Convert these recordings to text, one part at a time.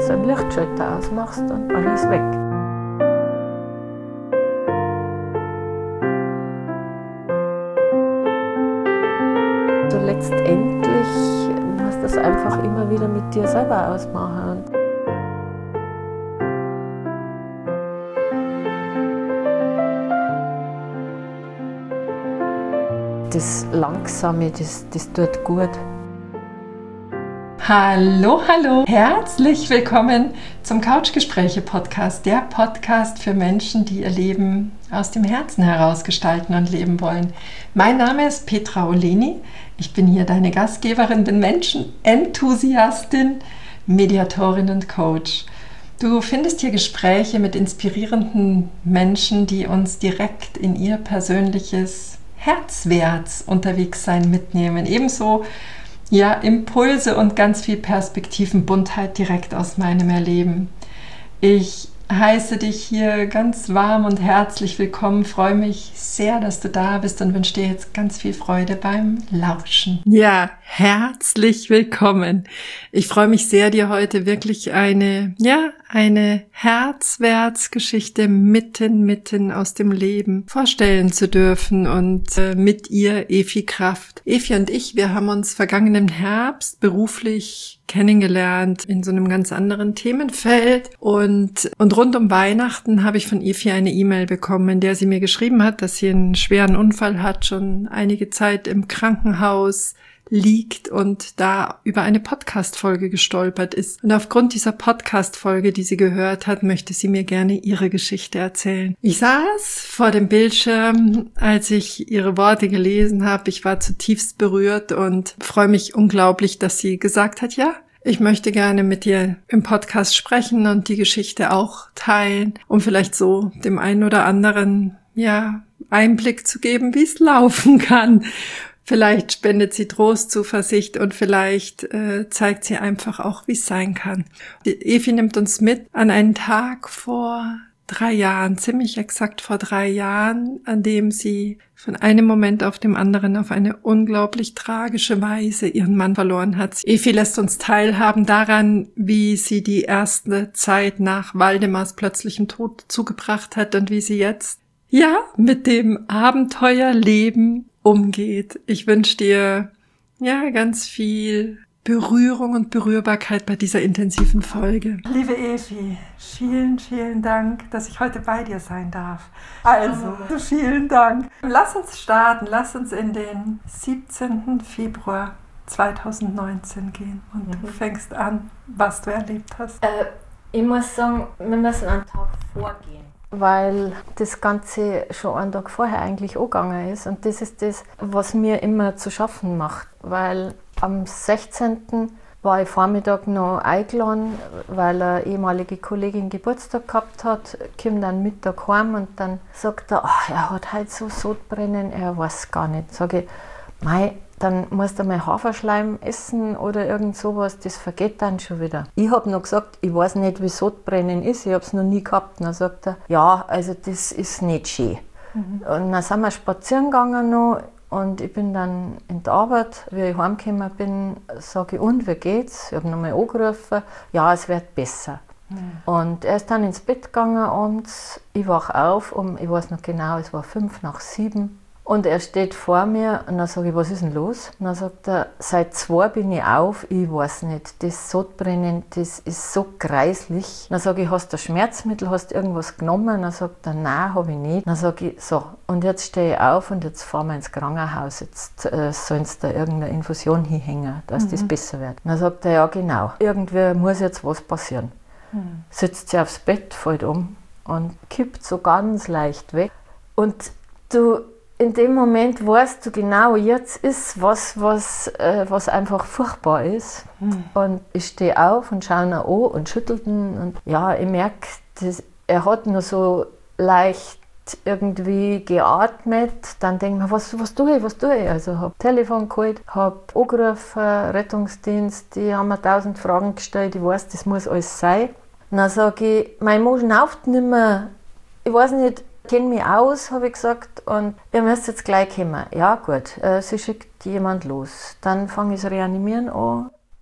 du so einen Lichtschalter ausmachst und alles weg. So letztendlich musst du das einfach immer wieder mit dir selber ausmachen. Das Langsame, das tut gut. Hallo, hallo! Herzlich willkommen zum Couchgespräche-Podcast, der Podcast für Menschen, die ihr Leben aus dem Herzen heraus gestalten und leben wollen. Mein Name ist Petra Oleni, ich bin hier deine Gastgeberin, bin Menschenenthusiastin, Mediatorin und Coach. Du findest hier Gespräche mit inspirierenden Menschen, die uns direkt in ihr persönliches Herzwärts unterwegs sein mitnehmen. Ebenso Impulse und ganz viel Perspektivenbuntheit direkt aus meinem Erleben. Ich heiße dich hier ganz warm und herzlich willkommen, freue mich sehr, dass du da bist und wünsche dir jetzt ganz viel Freude beim Lauschen. Ja, herzlich willkommen. Ich freue mich sehr, dir heute wirklich eine Herzwärtsgeschichte mitten aus dem Leben vorstellen zu dürfen und mit ihr Evi Kraft. Evi und ich, wir haben uns vergangenen Herbst beruflich kennengelernt in so einem ganz anderen Themenfeld und rund um Weihnachten habe ich von Evi eine E-Mail bekommen, in der sie mir geschrieben hat, dass sie einen schweren Unfall hat, schon einige Zeit im Krankenhaus liegt und da über eine Podcast-Folge gestolpert ist. Und aufgrund dieser Podcast-Folge, die sie gehört hat, möchte sie mir gerne ihre Geschichte erzählen. Ich saß vor dem Bildschirm, als ich ihre Worte gelesen habe. Ich war zutiefst berührt und freue mich unglaublich, dass sie gesagt hat, ja, ich möchte gerne mit dir im Podcast sprechen und die Geschichte auch teilen, um vielleicht so dem einen oder anderen, Einblick zu geben, wie es laufen kann. Vielleicht spendet sie Trost, Zuversicht und vielleicht zeigt sie einfach auch, wie es sein kann. Die Evi nimmt uns mit an einen Tag vor 3 Jahren, ziemlich exakt vor 3 Jahren, an dem sie von einem Moment auf dem anderen auf eine unglaublich tragische Weise ihren Mann verloren hat. Evi lässt uns teilhaben daran, wie sie die erste Zeit nach Waldemars plötzlichem Tod zugebracht hat und wie sie jetzt mit dem Abenteuerleben umgeht. Ich wünsche dir ganz viel Berührung und Berührbarkeit bei dieser intensiven Folge. Liebe Evi, vielen, vielen Dank, dass ich heute bei dir sein darf. Also, vielen Dank. Lass uns starten, lass uns in den 17. Februar 2019 gehen und du fängst an, was du erlebt hast. Ich muss sagen, wir müssen einen Tag vorgehen, weil das Ganze schon einen Tag vorher eigentlich angegangen ist. Und das ist das, was mir immer zu schaffen macht. Weil am 16. war ich Vormittag noch eingeladen, weil eine ehemalige Kollegin Geburtstag gehabt hat, kommt dann Mittag heim und dann sagt er, er hat heute so Sodbrennen, er weiß gar nicht. Sage ich, mei, dann musst du mal Haferschleim essen oder irgend sowas, das vergeht dann schon wieder. Ich habe noch gesagt, ich weiß nicht, wie Sodbrennen ist, ich habe es noch nie gehabt. Dann sagt er, ja, also das ist nicht schön. Und dann sind wir spazieren gegangen noch und ich bin dann in die Arbeit. Wie ich heimgekommen bin, sage ich, und wie geht's? Ich habe nochmal angerufen, ja, es wird besser. Und er ist dann ins Bett gegangen abends, ich wache auf, ich weiß noch genau, es war 6:55. Und er steht vor mir und dann sage ich, was ist denn los? Und dann sagt er, seit 2 bin ich auf, ich weiß nicht, das Sodbrennen, das ist so greislich. Dann sage ich, hast du Schmerzmittel, hast du irgendwas genommen? Dann sagt er, nein, habe ich nicht. Dann sage ich, so, und jetzt stehe ich auf und jetzt fahren wir ins Krankenhaus, jetzt sollen sie da irgendeine Infusion hinhängen, dass das besser wird. Dann sagt er, ja genau, irgendwie muss jetzt was passieren. Sitzt sie aufs Bett, fällt um und kippt so ganz leicht weg. Und in dem Moment weißt du genau, jetzt ist was einfach furchtbar ist. Und ich stehe auf und schaue ihn an und schüttel ihn. Und ich merke, er hat nur so leicht irgendwie geatmet. Dann denke ich mir, was tue ich? Also habe Telefon geholt, habe angerufen, Rettungsdienst, die haben mir 1000 Fragen gestellt. Ich weiß, das muss alles sein. Und dann sage ich, mein Mann schnauft nicht mehr. Ich weiß nicht, kenne mich aus, habe ich gesagt, und ihr müsst jetzt gleich kommen. Ja, gut, sie schickt jemand los. Dann fange ich das Reanimieren an,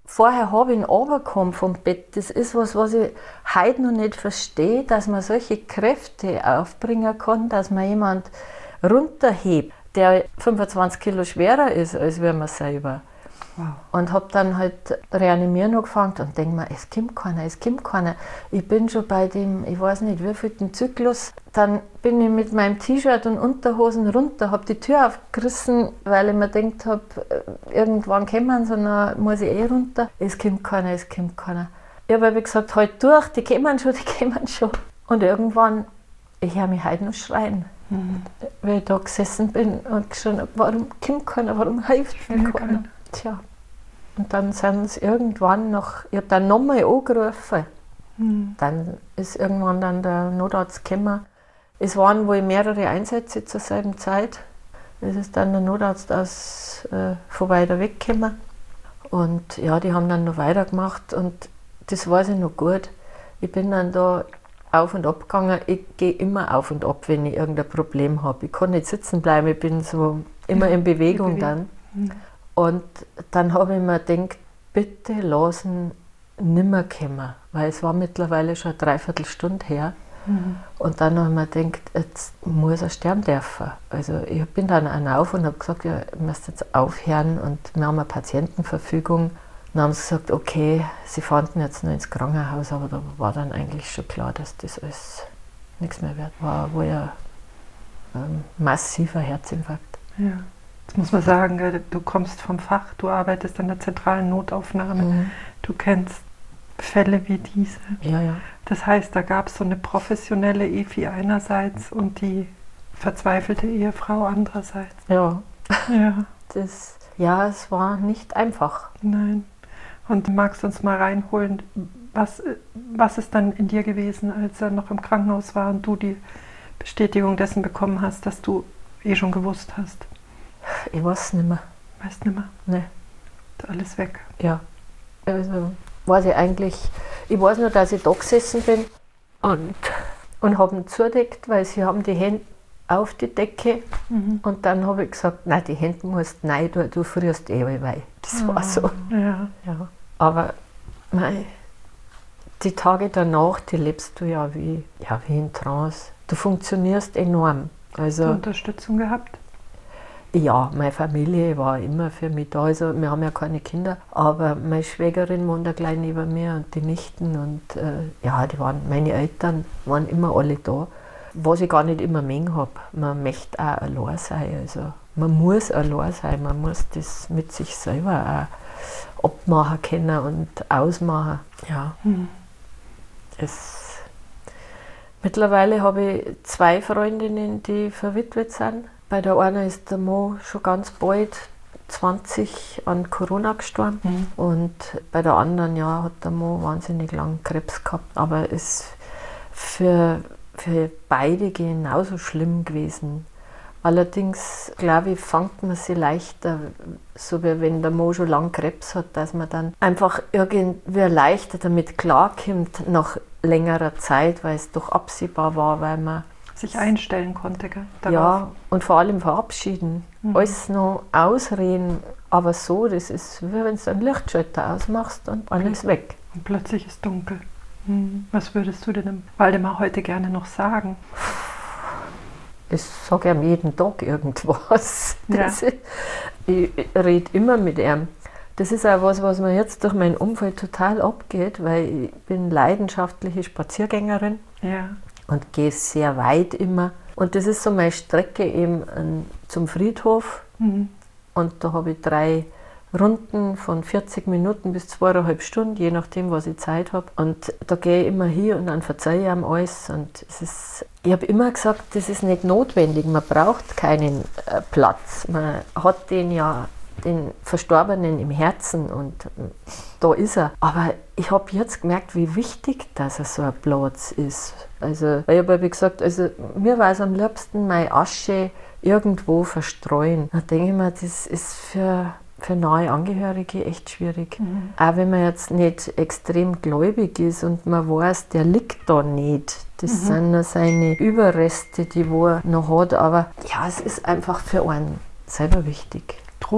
vorher habe ich ihn runtergekommen vom Bett. Das ist was ich heute noch nicht verstehe, dass man solche Kräfte aufbringen kann, dass man jemand runterhebt, der 25 Kilo schwerer ist, als wir selber. Wow. Und habe dann halt reanimieren angefangen und denke mir, es kommt keiner. Ich bin schon bei dem, ich weiß nicht, wievielten Zyklus. Dann bin ich mit meinem T-Shirt und Unterhosen runter, habe die Tür aufgerissen, weil ich mir gedacht habe, irgendwann kommen sie, dann muss ich runter. Es kommt keiner. Ich habe wie gesagt, halt durch, die kommen schon. Und irgendwann, ich höre mich heute noch schreien. Weil ich da gesessen bin und geschrien habe, warum kommt keiner, warum hilft mir keiner? Tja, und dann sind sie irgendwann ich habe dann nochmal angerufen. Dann ist irgendwann dann der Notarzt gekommen. Es waren wohl mehrere Einsätze zur selben Zeit. Es ist dann der Notarzt von weiter weg gekommen. Und ja, die haben dann noch weitergemacht und das weiß ich noch gut. Ich bin dann da auf und ab gegangen. Ich gehe immer auf und ab, wenn ich irgendein Problem habe. Ich kann nicht sitzen bleiben, ich bin so immer in Bewegung dann. Und dann habe ich mir gedacht, bitte lassen nimmer kommen, weil es war mittlerweile schon eine Dreiviertelstunde her. Und dann habe ich mir gedacht, jetzt muss er sterben dürfen. Also ich bin dann auch auf und habe gesagt, ja, ihr müsst jetzt aufhören und wir haben eine Patientenverfügung. Dann haben sie gesagt, okay, sie fahren ihn jetzt noch ins Krankenhaus, aber da war dann eigentlich schon klar, dass das alles nichts mehr wird. War wohl ein massiver Herzinfarkt. Ja. Jetzt muss man sagen, du kommst vom Fach, du arbeitest an der zentralen Notaufnahme, du kennst Fälle wie diese. Ja. Das heißt, da gab es so eine professionelle Efi einerseits und die verzweifelte Ehefrau andererseits. Ja. Es war nicht einfach. Nein. Und magst du uns mal reinholen, was ist dann in dir gewesen, als er noch im Krankenhaus war und du die Bestätigung dessen bekommen hast, dass du schon gewusst hast? Ich weiß nicht mehr. Weißt nicht mehr? Nein. Ist alles weg? Ja. Also weiß ich eigentlich, ich weiß nur, dass ich da gesessen bin und habe ihn zugedeckt, weil sie haben die Hände auf die Decke und dann habe ich gesagt, nein, die Hände musst du rein tun, du frierst weh. Das war so. Ja. Aber die Tage danach, die lebst du ja wie in Trance. Du funktionierst enorm. Also, hast du Unterstützung gehabt? Ja, meine Familie war immer für mich da. Also wir haben ja keine Kinder, aber meine Schwägerin wohnt ja gleich neben mir und die Nichten und meine Eltern waren immer alle da. Was ich gar nicht immer mengen habe. Man möchte auch allein sein. Also man muss allein sein, man muss das mit sich selber auch abmachen können und ausmachen. Ja. Mittlerweile habe ich 2 Freundinnen, die verwitwet sind. Bei der einen ist der Mann schon ganz bald 20 an Corona gestorben und bei der anderen hat der Mann wahnsinnig lang Krebs gehabt. Aber es ist für beide genauso schlimm gewesen. Allerdings, glaube ich, fängt man sie leichter, so wie wenn der Mann schon lange Krebs hat, dass man dann einfach irgendwie leichter damit klarkommt nach längerer Zeit, weil es doch absehbar war, weil man sich einstellen konnte, gell? Ja, und vor allem verabschieden. Alles noch ausreden, aber so, das ist wie wenn du einen Lichtschalter ausmachst und alles weg. Und plötzlich ist dunkel. Was würdest du dem Waldemar heute gerne noch sagen? Ich sage ihm jeden Tag irgendwas. Ja. Ich rede immer mit ihm. Das ist auch was mir jetzt durch mein Umfeld total abgeht, weil ich bin leidenschaftliche Spaziergängerin. Ja. Und gehe sehr weit immer. Und das ist so meine Strecke eben zum Friedhof. Und da habe ich 3 Runden von 40 Minuten bis 2,5 Stunden, je nachdem, was ich Zeit habe. Und da gehe ich immer hin und dann verzeihe ich ihm alles. Und ich habe immer gesagt, das ist nicht notwendig. Man braucht keinen Platz. Man hat den Verstorbenen im Herzen und da ist er. Aber ich habe jetzt gemerkt, wie wichtig, dass er so ein Platz ist. Also, weil ich habe gesagt, also mir war es am liebsten, meine Asche irgendwo verstreuen. Da denke ich mir, das ist für nahe Angehörige echt schwierig. Auch wenn man jetzt nicht extrem gläubig ist und man weiß, der liegt da nicht. Das sind nur seine Überreste, die er noch hat. Aber ja, es ist einfach für einen selber wichtig. Trost.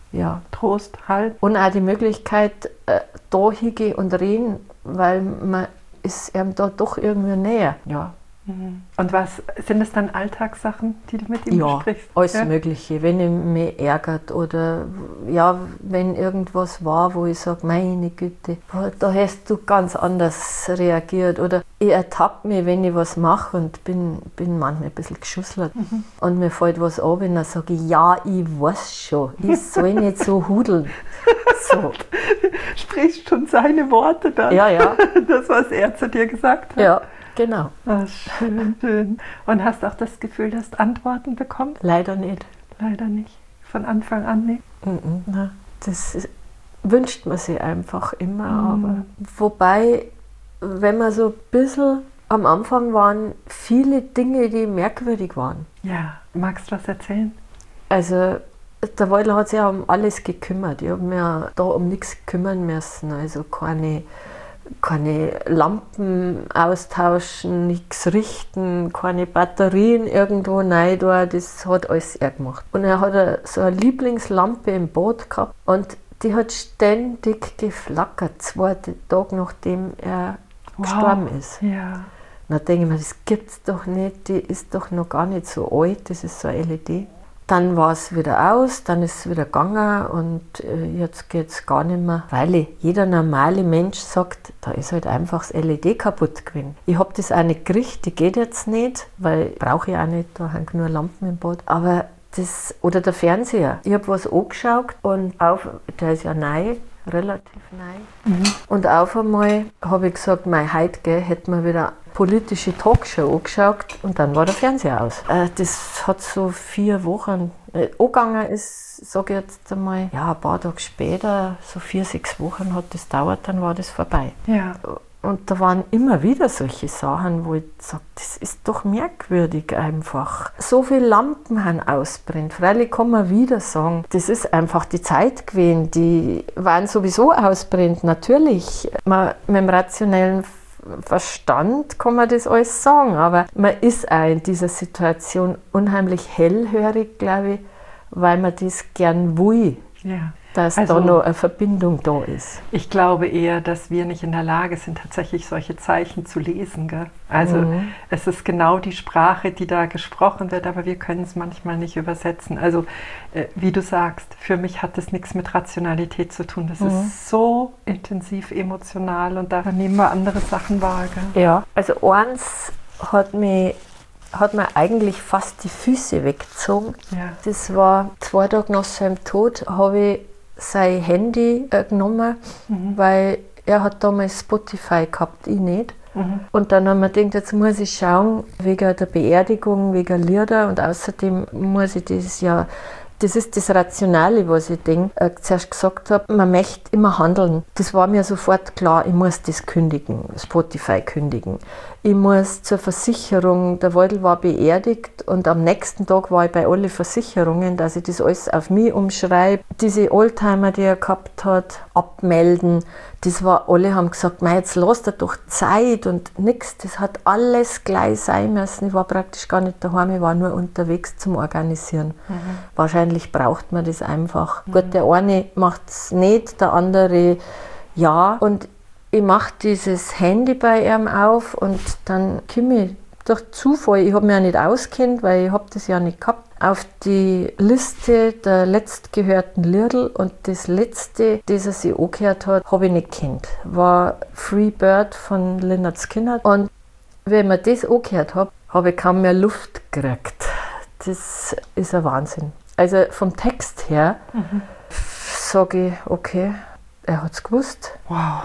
Ja. Trost, Halt. Und auch die Möglichkeit, da hingehen und reden, weil man ist ihm da doch irgendwie näher. Ja. Und was sind es dann Alltagssachen, die du mit ihm besprichst? Alles Mögliche. Wenn ich mich ärgert oder wenn irgendwas war, wo ich sage, meine Güte, da hast du ganz anders reagiert. Oder ich ertappe mich, wenn ich was mache und bin manchmal ein bisschen geschusselt. Und mir fällt was ab und dann sage ich, ja, ich weiß schon, ich soll nicht so hudeln. So. Sprichst schon seine Worte dann. Ja. Das, was er zu dir gesagt hat. Ja. Genau. Ach, schön. Und hast auch das Gefühl, dass du Antworten bekommst? Leider nicht. Leider nicht. Von Anfang an nicht? Nein. Das wünscht man sich einfach immer. Aber wobei, wenn man so ein bisschen am Anfang waren, viele Dinge, die merkwürdig waren. Ja, magst du was erzählen? Also, der Waldl hat sich ja um alles gekümmert. Ich habe mir da um nichts kümmern müssen. Also keine Lampen austauschen, nichts richten, keine Batterien irgendwo rein da, das hat alles er gemacht. Und er hat so eine Lieblingslampe im Boot gehabt und die hat ständig geflackert, 2 Tage nachdem er gestorben ist. Ja. Dann denke ich mir, das gibt's doch nicht, die ist doch noch gar nicht so alt, das ist so eine LED. Dann war es wieder aus, dann ist es wieder gegangen und jetzt geht es gar nicht mehr, weil jeder normale Mensch sagt, da ist halt einfach das LED kaputt gewesen. Ich habe das auch nicht gekriegt, die geht jetzt nicht, weil brauche ich auch nicht, da hängen nur Lampen im Bad. Aber oder der Fernseher, ich habe was angeschaut und der ist ja neu, relativ neu. Und auf einmal habe ich gesagt, heute hätten wir wieder politische Talkshow angeschaut und dann war der Fernseher aus. Das hat so 4 Wochen angegangen ist, sage ich jetzt einmal, ein paar Tage später, so 4, 6 Wochen hat das gedauert, dann war das vorbei. Ja. Und da waren immer wieder solche Sachen, wo ich sage, das ist doch merkwürdig einfach. So viele Lampen haben ausbrennt. Freilich kann man wieder sagen, das ist einfach die Zeit gewesen, die waren sowieso ausbrennt. Natürlich, mit dem rationellen Verstand kann man das alles sagen, aber man ist auch in dieser Situation unheimlich hellhörig, glaube ich, weil man das gern will. Ja. Dass da noch eine Verbindung da ist. Ich glaube eher, dass wir nicht in der Lage sind, tatsächlich solche Zeichen zu lesen. Gell? Also es ist genau die Sprache, die da gesprochen wird, aber wir können es manchmal nicht übersetzen. Also wie du sagst, für mich hat das nichts mit Rationalität zu tun. Das ist so intensiv emotional und da nehmen wir andere Sachen wahr. Gell? Ja, also eins hat mir eigentlich fast die Füße weggezogen. Ja. Das war 2 Tage nach seinem Tod, habe ich sein Handy genommen, weil er hat damals Spotify gehabt, ich nicht. Und dann haben wir gedacht, jetzt muss ich schauen, wegen der Beerdigung, wegen Lieder und außerdem muss ich das ist das Rationale, was ich zuerst gesagt habe, man möchte immer handeln. Das war mir sofort klar, ich muss das kündigen, Spotify kündigen. Ich muss zur Versicherung, der Waldl war beerdigt und am nächsten Tag war ich bei allen Versicherungen, dass ich das alles auf mich umschreibe. Diese Oldtimer, die er gehabt hat, abmelden. Alle haben gesagt, jetzt lass dir doch Zeit und nichts. Das hat alles gleich sein müssen. Ich war praktisch gar nicht daheim, ich war nur unterwegs zum Organisieren. Wahrscheinlich braucht man das einfach. Gut, der eine macht es nicht, der andere ja. Und ich mache dieses Handy bei ihm auf und dann komme ich durch Zufall, ich habe mich ja nicht auskennt, weil ich habe das ja nicht gehabt, auf die Liste der letztgehörten Liedl und das letzte, das er sich angehört hat, habe ich nicht gekannt. War Free Bird von Lynyrd Skynyrd und wenn ich das angehört habe, habe ich kaum mehr Luft gekriegt. Das ist ein Wahnsinn. Also vom Text her sage ich, okay, er hat es gewusst. Wow.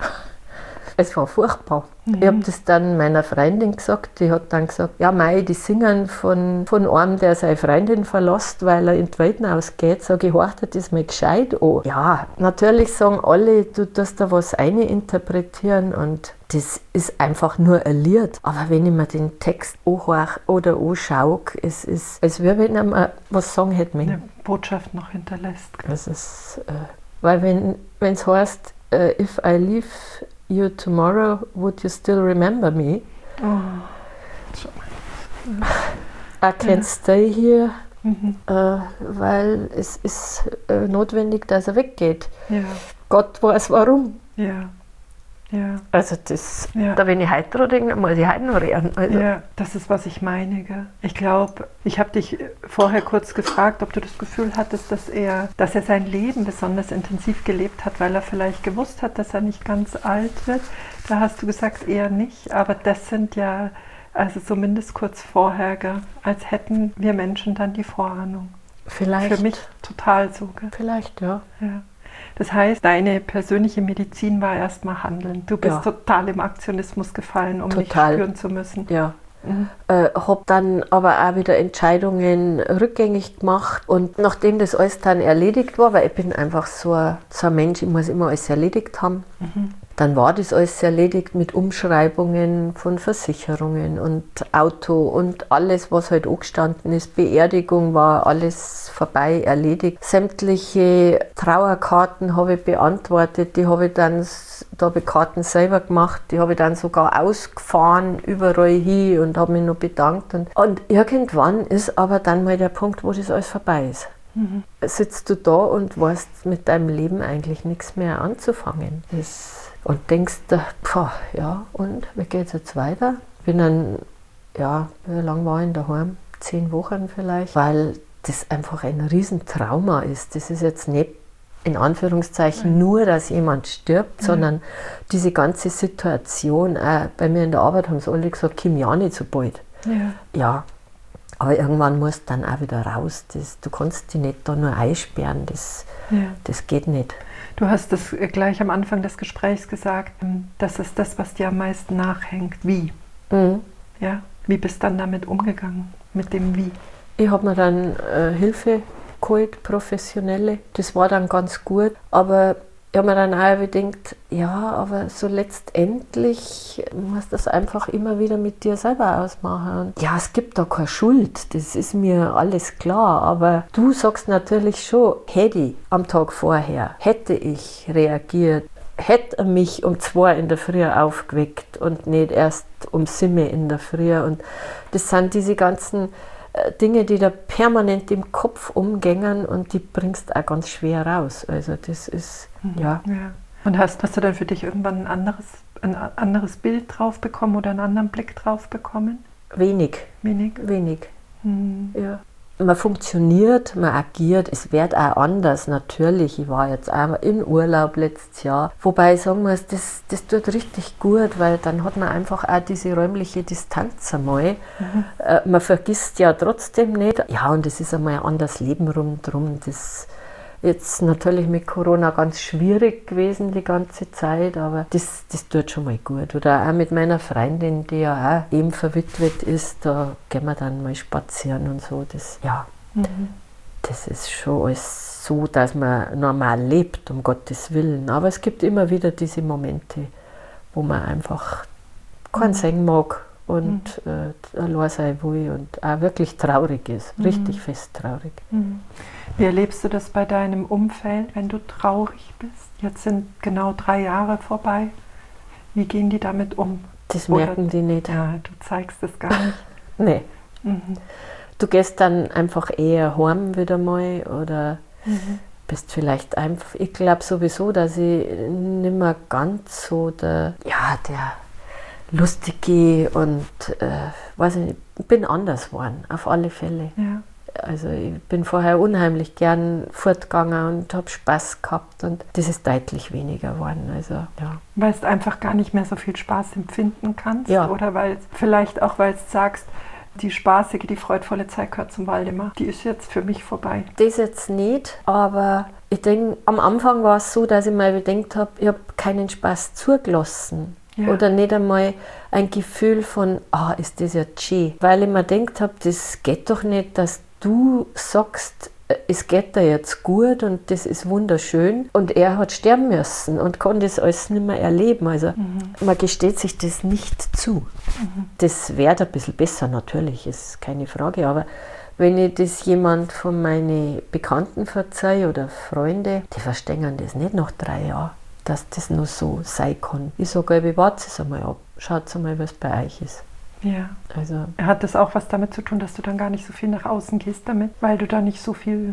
Es war furchtbar. Ich habe das dann meiner Freundin gesagt, die hat dann gesagt, ja Mei, die singen von einem, der seine Freundin verlässt, weil er in die Welt ausgeht. Sag ich, horch dir das mal gescheit an. Ja, natürlich sagen alle, du tust da was eininterpretieren und das ist einfach nur ein Lied. Aber wenn ich mir den Text anhöre oder anschaue, es ist, als würde ich ihm was sagen hätte. Eine Botschaft noch hinterlässt. Das ist, weil wenn es heißt, if I leave you tomorrow, would you still remember me? I can't stay here weil es ist notwendig, dass er weggeht. Ja. Gott weiß warum. Ja. Ja. Also da wenn ich heute dran denke, muss ich heute noch reden. Also. Ja, das ist, was ich meine. Gell? Ich glaube, ich habe dich vorher kurz gefragt, ob du das Gefühl hattest, dass er sein Leben besonders intensiv gelebt hat, weil er vielleicht gewusst hat, dass er nicht ganz alt wird. Da hast du gesagt, eher nicht. Aber das sind ja, also zumindest kurz vorher, gell? Als hätten wir Menschen dann die Vorahnung. Vielleicht. Für mich total so. Gell? Vielleicht, ja. Das heißt, deine persönliche Medizin war erstmal Handeln. Du bist total im Aktionismus gefallen, um nicht spüren zu müssen. Ja. Habe dann aber auch wieder Entscheidungen rückgängig gemacht und nachdem das alles dann erledigt war, weil ich bin einfach so ein Mensch, ich muss immer alles erledigt haben, dann war das alles erledigt mit Umschreibungen von Versicherungen und Auto und alles, was halt angestanden ist. Beerdigung war alles vorbei, erledigt. Sämtliche Trauerkarten habe ich beantwortet, da habe ich Karten selber gemacht, die habe ich dann sogar ausgefahren, überall hin und habe mich noch bedankt. Und irgendwann ist aber dann mal der Punkt, wo das alles vorbei ist. Sitzt du da und weißt mit deinem Leben eigentlich nichts mehr anzufangen. Und denkst, und wie geht es jetzt weiter? Bin dann, wie lange war ich daheim? 10 Wochen vielleicht, weil das einfach ein Riesentrauma ist. Das ist jetzt nicht in Anführungszeichen nur, dass jemand stirbt, sondern diese ganze Situation, bei mir in der Arbeit haben sie alle gesagt, komm ja nicht so bald. Ja, aber irgendwann musst du dann auch wieder raus. Du kannst dich nicht da nur einsperren, das geht nicht. Du hast das gleich am Anfang des Gesprächs gesagt, das ist das, was dir am meisten nachhängt. Wie? Ja? Wie bist du dann damit umgegangen, mit dem Wie? Ich habe mir dann Hilfe geholt, professionelle. Das war dann ganz gut, aber ich habe mir dann auch gedacht, aber so letztendlich musst du das einfach immer wieder mit dir selber ausmachen. Und es gibt da keine Schuld, das ist mir alles klar, aber du sagst natürlich schon, hätte ich am Tag vorher, hätte ich reagiert, hätte er mich um 2 in der Früh aufgeweckt und nicht erst um 7 in der Früh. Und das sind diese ganzen Dinge, die da permanent im Kopf umgängen und die bringst auch ganz schwer raus. Also das ist, Und hast du dann für dich irgendwann ein anderes Bild drauf bekommen oder einen anderen Blick drauf bekommen? Wenig. Ja. Man funktioniert, man agiert, es wird auch anders, natürlich. Ich war jetzt einmal in Urlaub letztes Jahr, wobei ich sagen muss, das tut richtig gut, weil dann hat man einfach auch diese räumliche Distanz einmal. Man vergisst ja trotzdem nicht. Ja, und es ist einmal ein anderes Leben rundherum. Das jetzt natürlich mit Corona ganz schwierig gewesen die ganze Zeit, aber das tut schon mal gut. Oder auch mit meiner Freundin, die ja auch eben verwitwet ist, da gehen wir dann mal spazieren und so. Das ist schon alles so, dass man normal lebt, um Gottes Willen. Aber es gibt immer wieder diese Momente, wo man einfach keinen singen mag und allein sein will und auch wirklich traurig ist, richtig fest traurig. Wie erlebst du das bei deinem Umfeld, wenn du traurig bist? Jetzt sind genau 3 Jahre vorbei. Wie gehen die damit um? Das merken die nicht. Ja, du zeigst es gar nicht. Nee. Du gehst dann einfach eher heim wieder mal oder bist vielleicht einfach, ich glaube sowieso, dass ich nicht mehr ganz so der Lustige und weiß ich nicht, bin anders geworden, auf alle Fälle. Ja. Also ich bin vorher unheimlich gern fortgegangen und habe Spaß gehabt und das ist deutlich weniger geworden. Also, Weil du einfach gar nicht mehr so viel Spaß empfinden kannst? Ja. Oder vielleicht auch, weil du sagst, die spaßige, die freudvolle Zeit gehört zum Waldemar. Die ist jetzt für mich vorbei. Das jetzt nicht, aber ich denke, am Anfang war es so, dass ich mir gedacht habe, ich habe keinen Spaß zugelassen. Ja. Oder nicht einmal ein Gefühl von, ist das ja schön. Weil ich mir gedacht habe, das geht doch nicht, dass du sagst, es geht dir jetzt gut und das ist wunderschön und er hat sterben müssen und kann das alles nicht mehr erleben. Also man gesteht sich das nicht zu. Das wäre ein bisschen besser natürlich, ist keine Frage, aber wenn ich das jemand von meinen Bekannten verzeihe oder Freunde, die verstehen das nicht nach 3 Jahren, dass das nur so sein kann. Ich sage, wartet es einmal ab, schaut einmal, was bei euch ist. Ja. Also Hat das auch was damit zu tun, dass du dann gar nicht so viel nach außen gehst damit, weil du da nicht so viel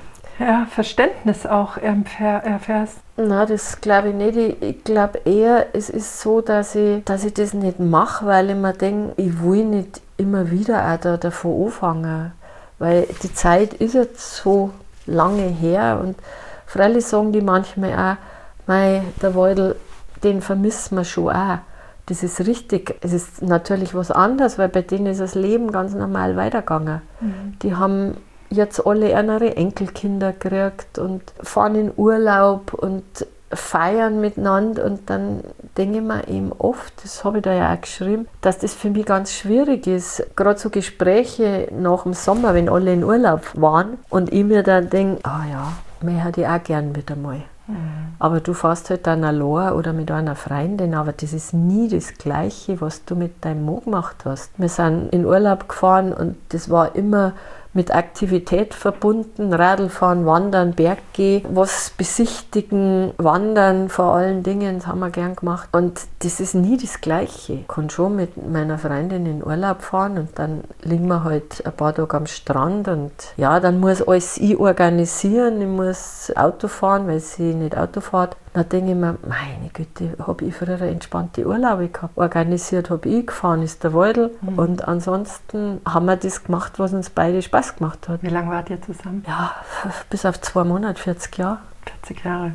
Verständnis auch erfährst? na, das glaube ich nicht. Ich glaube eher, es ist so, dass ich das nicht mache, weil ich mir denke, ich will nicht immer wieder auch davon anfangen. Weil die Zeit ist jetzt so lange her und freilich sagen die manchmal auch, mei, der Waldl, den vermissen wir schon auch. Das ist richtig. Es ist natürlich was anderes, weil bei denen ist das Leben ganz normal weitergegangen. Die haben jetzt alle ihre Enkelkinder gekriegt und fahren in Urlaub und feiern miteinander. Und dann denke ich mir eben oft, das habe ich da ja auch geschrieben, dass das für mich ganz schwierig ist. Gerade so Gespräche nach dem Sommer, wenn alle in Urlaub waren und ich mir dann denke, ja, mir hätte ich auch gern wieder mal. Aber du fährst halt dann allein oder mit einer Freundin, aber das ist nie das Gleiche, was du mit deinem Mann gemacht hast. Wir sind in Urlaub gefahren und das war immer mit Aktivität verbunden, Radlfahren, Wandern, Berggehen, was besichtigen, Wandern vor allen Dingen, das haben wir gern gemacht. Und das ist nie das Gleiche. Ich kann schon mit meiner Freundin in Urlaub fahren und dann liegen wir halt ein paar Tage am Strand und ja, dann muss alles ich organisieren, ich muss Auto fahren, weil sie nicht Auto fährt. Dann denke ich mir, meine Güte, habe ich früher entspannte Urlaube gehabt. Organisiert habe ich, gefahren ist der Waldl. Und ansonsten haben wir das gemacht, was uns beide Spaß gemacht hat. Wie lange wart ihr zusammen? Ja, bis auf 2 Monate, 40 Jahre. 40 Jahre.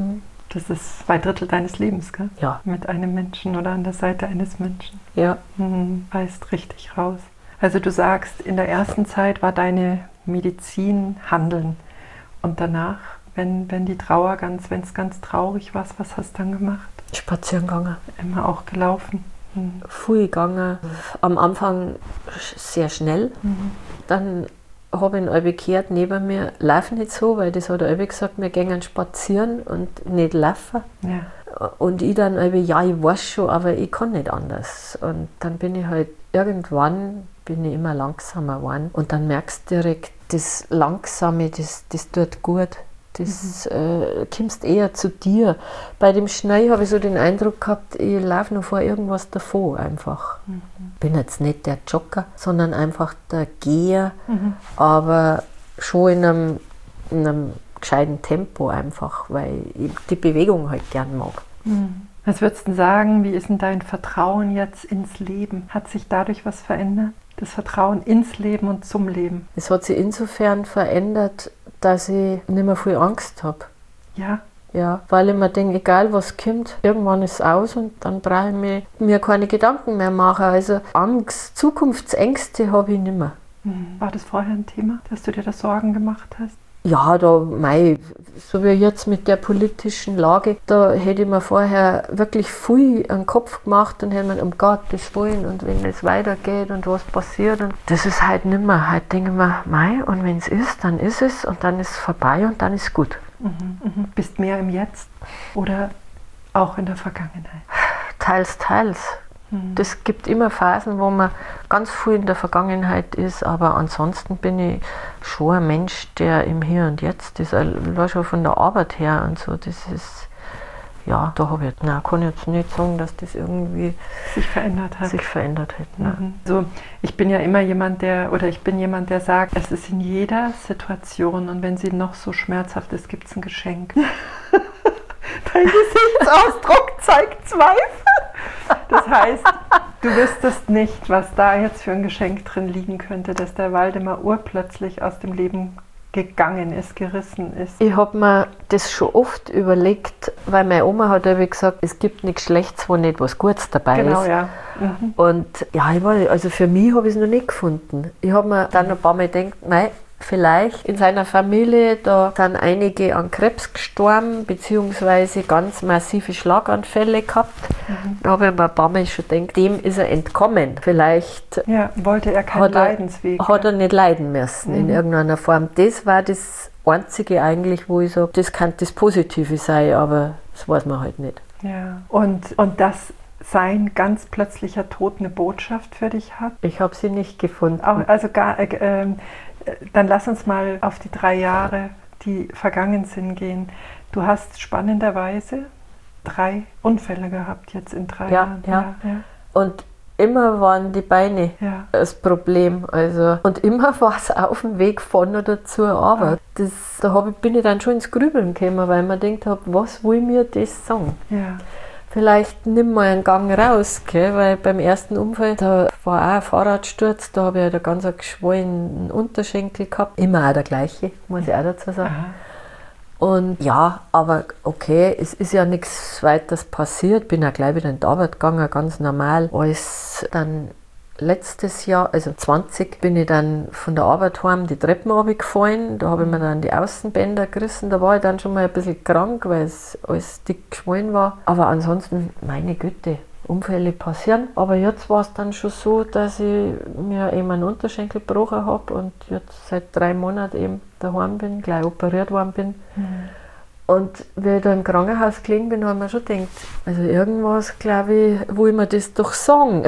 Das ist 2/3 deines Lebens, gell? Ja. Mit einem Menschen oder an der Seite eines Menschen. Ja. Reißt richtig raus. Also du sagst, in der ersten Zeit war deine Medizin Handeln. Und danach, wenn die Trauer wenn es ganz traurig war, was hast du dann gemacht? Spazieren gegangen. Immer auch gelaufen. Viel gegangen. Am Anfang sehr schnell. Dann habe ich ihn alle gehört, neben mir, lauf nicht so, weil das hat er alle gesagt, wir gehen spazieren und nicht laufen. Ja. Und ich dann alle, ja, ich weiß schon, aber ich kann nicht anders. Und dann bin ich halt irgendwann immer langsamer geworden. Und dann merkst du direkt, das Langsame, das tut gut. Das kommst eher zu dir. Bei dem Schnee habe ich so den Eindruck gehabt, ich laufe noch vor irgendwas davon einfach. Ich bin jetzt nicht der Jogger, sondern einfach der Geher, aber schon in einem gescheiten Tempo einfach, weil ich die Bewegung halt gern mag. Was würdest du sagen, wie ist denn dein Vertrauen jetzt ins Leben? Hat sich dadurch was verändert? Das Vertrauen ins Leben und zum Leben? Es hat sich insofern verändert, dass ich nicht mehr viel Angst habe. Ja? Ja, weil ich mir denke, egal was kommt, irgendwann ist es aus und dann brauche ich mir keine Gedanken mehr machen. Also Angst, Zukunftsängste habe ich nicht mehr. War das vorher ein Thema, dass du dir da Sorgen gemacht hast? Ja, so wie jetzt mit der politischen Lage, da hätte ich mir vorher wirklich viel an den Kopf gemacht und hätte mir um Gottes Willen und wenn es weitergeht und was passiert. Und das ist halt nicht mehr. Heute denke ich mir, und wenn es ist, dann ist es und dann ist es vorbei und dann ist es gut. Bist mehr im Jetzt oder auch in der Vergangenheit? Teils. Das gibt immer Phasen, wo man ganz viel in der Vergangenheit ist, aber ansonsten bin ich schon ein Mensch, der im Hier und Jetzt ist, schon von der Arbeit her und so, das ist, ja, da habe ich, kann ich jetzt nicht sagen, dass das irgendwie sich verändert hat. Also ich bin ja immer jemand, der sagt, es ist in jeder Situation und wenn sie noch so schmerzhaft ist, gibt es ein Geschenk. Dein Gesichtsausdruck zeigt Zweifel. Das heißt, du wüsstest nicht, was da jetzt für ein Geschenk drin liegen könnte, dass der Waldemar urplötzlich aus dem Leben gegangen ist, gerissen ist. Ich habe mir das schon oft überlegt, weil meine Oma hat ja gesagt, es gibt nichts Schlechtes, wo nicht was Gutes dabei ist. Genau, ja. Und ja, also für mich habe ich es noch nicht gefunden. Ich habe mir dann ein paar Mal gedacht, nein, vielleicht in seiner Familie, da sind einige an Krebs gestorben, beziehungsweise ganz massive Schlaganfälle gehabt. Da habe ich mir ein paar Mal schon gedacht, dem ist er entkommen. Vielleicht wollte er keinen Leidensweg. Hat er nicht leiden müssen in irgendeiner Form. Das war das Einzige eigentlich, wo ich sage, das kann das Positive sein, aber das weiß man halt nicht. Ja. Und dass sein ganz plötzlicher Tod eine Botschaft für dich hat? Ich habe sie nicht gefunden. Dann lass uns mal auf die 3 Jahre, die vergangen sind, gehen. Du hast spannenderweise 3 Unfälle gehabt jetzt in 3 Jahren. Ja. Und immer waren die Beine das Problem. Also, und immer war es auf dem Weg von oder zur Arbeit. Bin ich dann schon ins Grübeln gekommen, weil man gedacht habe, was will mir das sagen? Ja. Vielleicht nimm mal einen Gang raus, gell? Weil beim ersten Unfall, da war auch ein Fahrradsturz, da habe ich einen ganz geschwollenen Unterschenkel gehabt. Immer auch der gleiche, muss ich auch dazu sagen. Aha. Und ja, aber okay, es ist ja nichts weiteres passiert. Bin ja gleich wieder in die Arbeit gegangen, ganz normal. Als dann letztes Jahr, also 20, bin ich dann von der Arbeit heim die Treppen runtergefallen. Da habe ich mir dann die Außenbänder gerissen. Da war ich dann schon mal ein bisschen krank, weil es alles dick geschwollen war. Aber ansonsten, meine Güte, Unfälle passieren. Aber jetzt war es dann schon so, dass ich mir eben einen Unterschenkel gebrochen habe und jetzt seit 3 Monaten eben daheim bin, gleich operiert worden bin. Mhm. Und wie ich da im Krankenhaus gelegen bin, habe ich mir schon gedacht, also irgendwas, glaube ich, will ich mir das doch sagen.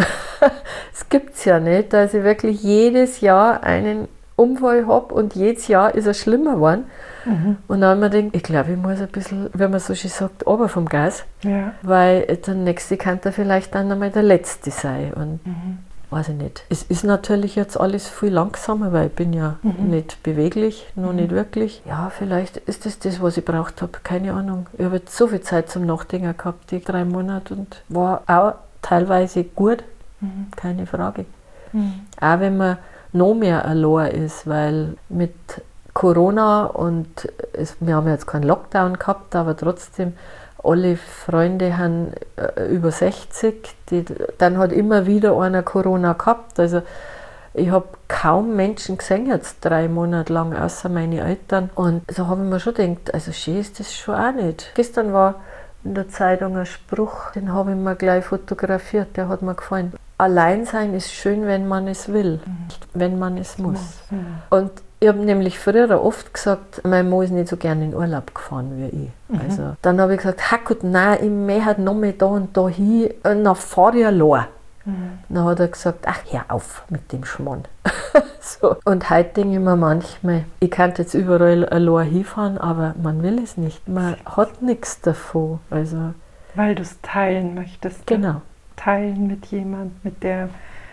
Es gibt es ja nicht, dass ich wirklich jedes Jahr einen Unfall habe und jedes Jahr ist er schlimmer geworden. Mhm. Und dann habe ich mir gedacht, ich glaube, ich muss ein bisschen, wie man so schön sagt, runter vom Gas, weil der nächste kann da vielleicht dann einmal der letzte sein. Und weiß ich nicht. Es ist natürlich jetzt alles viel langsamer, weil ich bin ja nicht beweglich, noch nicht wirklich. Ja, vielleicht ist das, was ich braucht habe, keine Ahnung. Ich habe jetzt so viel Zeit zum Nachdenken gehabt, die 3 Monate, und war auch teilweise gut, keine Frage. Auch wenn man noch mehr allein ist, weil mit Corona und wir haben jetzt keinen Lockdown gehabt, aber trotzdem, alle Freunde haben über 60, dann hat immer wieder einer Corona gehabt. Also ich habe kaum Menschen gesehen jetzt 3 Monate lang, außer meine Eltern. Und so habe ich mir schon gedacht, also schön ist das schon auch nicht. Gestern war in der Zeitung ein Spruch, den habe ich mir gleich fotografiert, der hat mir gefallen. Allein sein ist schön, wenn man es will, wenn man es muss. Und ich habe nämlich früher oft gesagt, mein Mann ist nicht so gerne in Urlaub gefahren wie ich. Also, dann habe ich gesagt, Hackut, nein, ich möchte noch mal da und da hin, dann fahre ich allein. Dann hat er gesagt, ach, hör auf mit dem Schmarrn. So. Und heute denke ich mir manchmal, ich könnte jetzt überall allein hinfahren, aber man will es nicht. Man hat nichts davon. Also, weil du es teilen möchtest. Genau. Teilen mit jemandem, mit der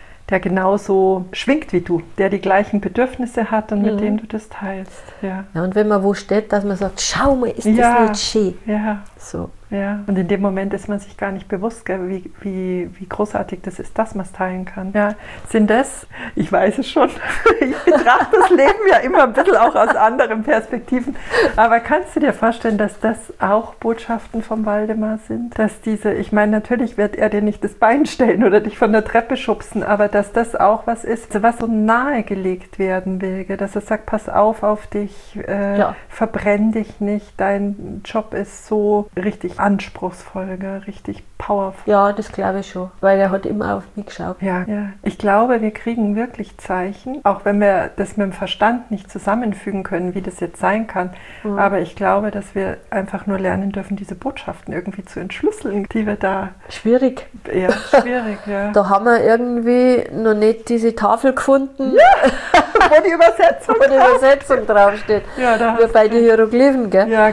genauso schwingt wie du, der die gleichen Bedürfnisse hat und mit dem du das teilst. Ja, und wenn man wo steht, dass man sagt, schau mal, ist das nicht schön? Ja. So. Ja, und in dem Moment ist man sich gar nicht bewusst, wie großartig das ist, dass man es teilen kann. Ja, sind das, ich weiß es schon, ich betrachte das Leben ja immer ein bisschen auch aus anderen Perspektiven, aber kannst du dir vorstellen, dass das auch Botschaften vom Waldemar sind? Dass ich meine, natürlich wird er dir nicht das Bein stellen oder dich von der Treppe schubsen, aber dass das auch was ist, was so nahegelegt werden will, dass er sagt, pass auf dich, verbrenn dich nicht, dein Job ist so richtig anspruchsvoll, richtig powerful. Ja, das glaube ich schon, weil er hat immer auf mich geschaut. Ja. Ich glaube, wir kriegen wirklich Zeichen, auch wenn wir das mit dem Verstand nicht zusammenfügen können, wie das jetzt sein kann. Aber ich glaube, dass wir einfach nur lernen dürfen, diese Botschaften irgendwie zu entschlüsseln, die wir da... Schwierig. Ja, schwierig, ja. Da haben wir irgendwie noch nicht diese Tafel gefunden, wo die Übersetzung draufsteht. Ja, da wie bei den Hieroglyphen, gell? Ja.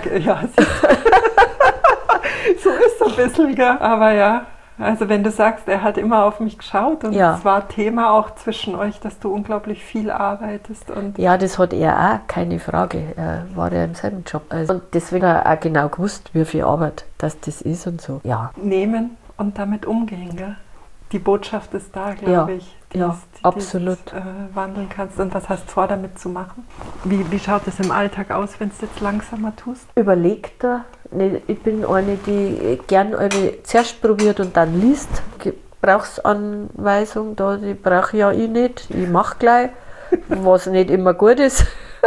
So ist es ein bisschen, gell? Aber ja, also wenn du sagst, er hat immer auf mich geschaut und es war Thema auch zwischen euch, dass du unglaublich viel arbeitest. Und ja, das hat er auch, keine Frage. Er war ja im selben Job. Also, und deswegen hat er auch genau gewusst, wie viel Arbeit das ist und so. Ja. Nehmen und damit umgehen, gell? Die Botschaft ist da, glaube ich. Absolut. Wandeln kannst. Und was hast du vor, damit zu machen? Wie schaut es im Alltag aus, wenn du es jetzt langsamer tust? Überlegter. Ich bin eine, die gern zuerst probiert und dann liest. Gebrauchsanweisung, die brauche ja ich nicht. Ich mache gleich, was nicht immer gut ist.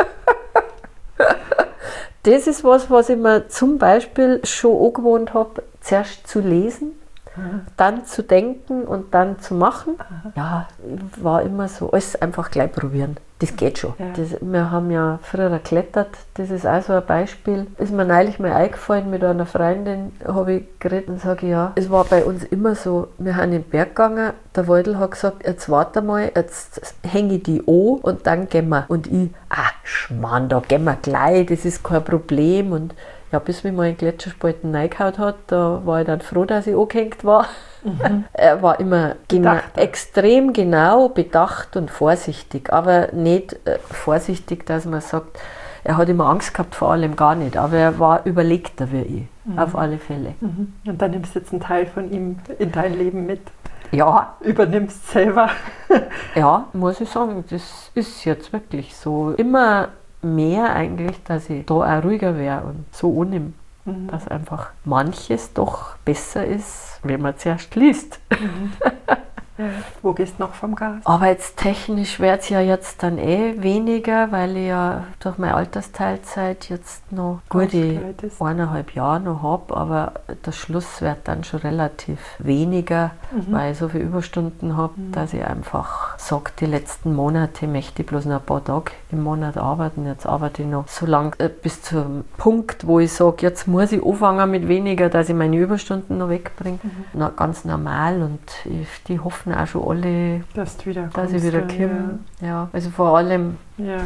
Das ist was ich mir zum Beispiel schon angewohnt habe, zuerst zu lesen. Dann zu denken und dann zu machen. Ja, war immer so, alles einfach gleich probieren. Das geht schon. Ja. Wir haben ja früher geklettert, das ist auch so ein Beispiel. Ist mir neulich mal eingefallen, mit einer Freundin habe ich geredet und sage, ja, es war bei uns immer so, wir sind in den Berg gegangen, der Waldl hat gesagt, jetzt warte mal, jetzt hänge ich die an und dann gehen wir. Und ich, Schmarrn, da gehen wir gleich, das ist kein Problem. Und ja, bis mich mal in Gletscherspalten reingehauen hat, da war ich dann froh, dass ich angehängt war. Er war immer extrem genau, bedacht und vorsichtig, aber nicht vorsichtig, dass man sagt, er hat immer Angst gehabt vor allem, gar nicht, aber er war überlegter wie ich, auf alle Fälle. Und dann nimmst du jetzt einen Teil von ihm in dein Leben mit. Ja. Übernimmst selber. Ja, muss ich sagen, das ist jetzt wirklich so. Immer mehr eigentlich, dass ich da auch ruhiger wäre und so annehme, dass einfach manches doch besser ist, wenn man zuerst liest. Ja. Wo gehst du noch vom Gas? Arbeitstechnisch wird es ja jetzt dann weniger, weil ich ja durch meine Altersteilzeit jetzt noch gute 1,5 Jahre noch habe, aber der Schluss wird dann schon relativ weniger, weil ich so viele Überstunden habe, dass ich einfach sage, die letzten Monate möchte ich bloß noch ein paar Tage im Monat arbeiten. Jetzt arbeite ich noch so lange bis zum Punkt, wo ich sage, jetzt muss ich anfangen mit weniger, dass ich meine Überstunden noch wegbringe. Ganz normal, und die hoffen auch schon alle, dass ich wieder komme. Ja, also vor allem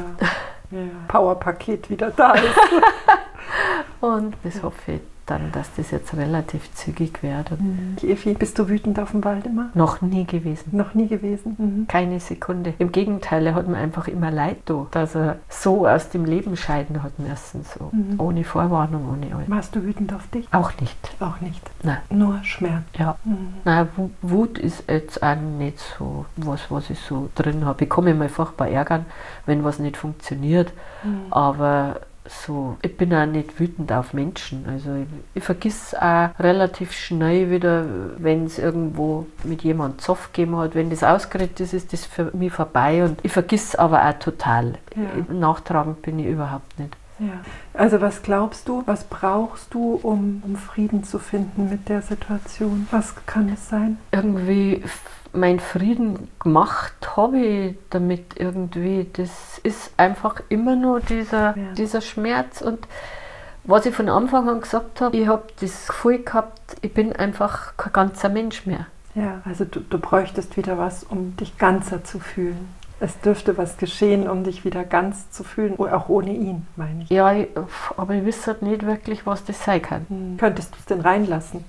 Powerpaket wieder da ist. Und das hoffe ich dann, dass das jetzt relativ zügig wird. Evi, bist du wütend auf den Waldemar? Noch nie gewesen. Noch nie gewesen? Keine Sekunde. Im Gegenteil, er hat mir einfach immer leid da, dass er so aus dem Leben scheiden hat müssen. So. Ohne Vorwarnung, ohne alles. Warst du wütend auf dich? Auch nicht. Auch nicht? Nein. Nur Schmerz? Ja. Nein, Wut ist jetzt auch nicht so was ich so drin habe. Ich kann mich mal furchtbar ärgern, wenn was nicht funktioniert, aber so, ich bin auch nicht wütend auf Menschen. Also ich vergiss auch relativ schnell wieder, wenn es irgendwo mit jemandem Zoff gegeben hat. Wenn das ausgeredet ist, ist das für mich vorbei, und ich vergiss aber auch total. Ja. Nachtragend bin ich überhaupt nicht. Ja. Also was glaubst du, was brauchst du, um Frieden zu finden mit der Situation? Was kann es sein? Irgendwie mein Frieden gemacht habe ich damit irgendwie. Das ist einfach immer nur dieser Schmerz. Und was ich von Anfang an gesagt habe, ich habe das Gefühl gehabt, ich bin einfach kein ganzer Mensch mehr. Ja, also du bräuchtest wieder was, um dich ganzer zu fühlen. Es dürfte was geschehen, um dich wieder ganz zu fühlen, auch ohne ihn, meine ich. Ja, aber ich wüsste nicht wirklich, was das sein kann. Könntest du es denn reinlassen?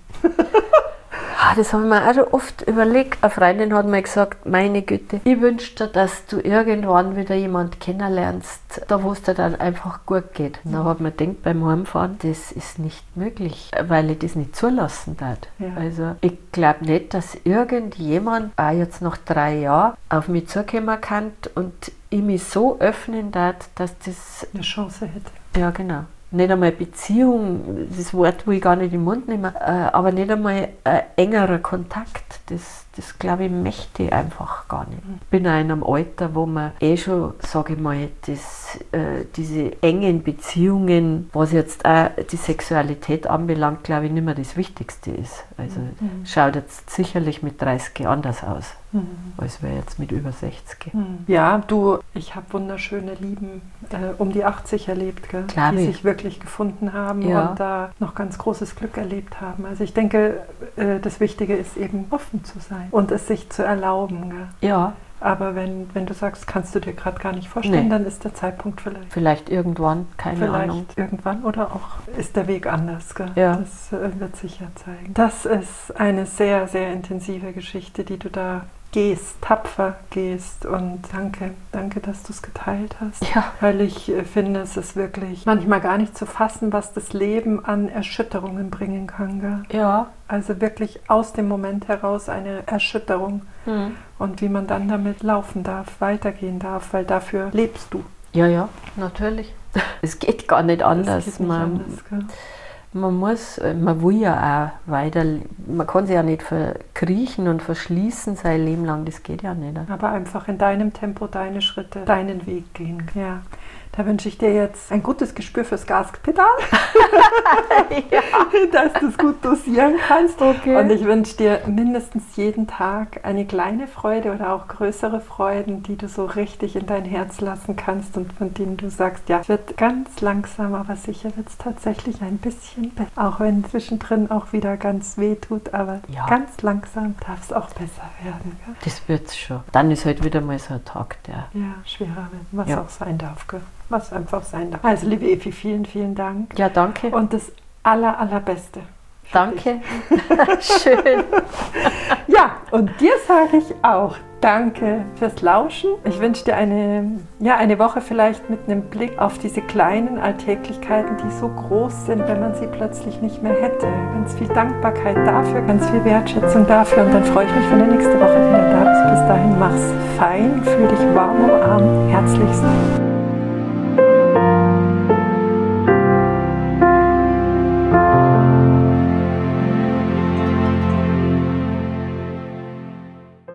Das habe ich mir auch schon oft überlegt. Eine Freundin hat mir gesagt, meine Güte, ich wünsche dir, dass du irgendwann wieder jemanden kennenlernst, da wo es dir dann einfach gut geht. Und dann habe ich mir gedacht, beim Heimfahren, das ist nicht möglich, weil ich das nicht zulassen darf. Ja. Also ich glaube nicht, dass irgendjemand, auch jetzt nach 3 Jahren, auf mich zukommen kann und ich mich so öffnen darf, dass das eine Chance hätte. Ja, genau. Nicht einmal Beziehung, das Wort will ich gar nicht im Mund nehmen, aber nicht einmal ein engerer Kontakt, das glaube ich, möchte ich einfach gar nicht. Ich bin auch in einem Alter, wo man schon, sage ich mal, diese engen Beziehungen, was jetzt auch die Sexualität anbelangt, glaube ich, nicht mehr das Wichtigste ist. Also schaut jetzt sicherlich mit 30 anders aus, als wäre jetzt mit über 60. Ja, ich habe wunderschöne Lieben um die 80 erlebt, gell? Die sich wirklich gefunden haben und da noch ganz großes Glück erlebt haben. Also ich denke, das Wichtige ist eben offen zu sein und es sich zu erlauben. Gell? Ja. Aber wenn du sagst, kannst du dir gerade gar nicht vorstellen, dann ist der Zeitpunkt vielleicht. Vielleicht irgendwann, keine Ahnung. Vielleicht irgendwann oder auch ist der Weg anders. Gell? Ja. Das wird sich ja zeigen. Das ist eine sehr, sehr intensive Geschichte, die du da tapfer gehst, und danke, dass du es geteilt hast. Ja. Weil ich finde, es ist wirklich manchmal gar nicht zu fassen, was das Leben an Erschütterungen bringen kann. Gell? Ja. Also wirklich aus dem Moment heraus eine Erschütterung und wie man dann damit laufen darf, weitergehen darf, weil dafür lebst du. Ja, natürlich. Es geht gar nicht anders. Es geht nicht anders, gell? Man will ja auch weiter, man kann sich ja nicht verkriechen und verschließen sein Leben lang, das geht ja nicht. Aber einfach in deinem Tempo, deine Schritte, deinen Weg gehen. Ja. Da wünsche ich dir jetzt ein gutes Gespür fürs Gaspedal, dass du es gut dosieren kannst. Okay. Und ich wünsche dir mindestens jeden Tag eine kleine Freude oder auch größere Freuden, die du so richtig in dein Herz lassen kannst und von denen du sagst, ja, es wird ganz langsam, aber sicher wird es tatsächlich ein bisschen besser. Auch wenn zwischendrin auch wieder ganz weh tut, aber ganz langsam darf es auch besser werden. Gell? Das wird es schon. Dann ist halt wieder mal so ein Tag, der schwerer wird, was auch sein darf. Gell? Was einfach sein darf. Also liebe Evi, vielen, vielen Dank. Ja, danke. Und das Allerbeste Danke. Schön. Ja, und dir sage ich auch danke fürs Lauschen. Ich wünsche dir eine Woche vielleicht mit einem Blick auf diese kleinen Alltäglichkeiten, die so groß sind, wenn man sie plötzlich nicht mehr hätte. Ganz viel Dankbarkeit dafür, ganz viel Wertschätzung dafür. Und dann freue ich mich, wenn du nächste Woche wieder da bist. Bis dahin, mach's fein, fühl dich warm umarmt. Herzlichst.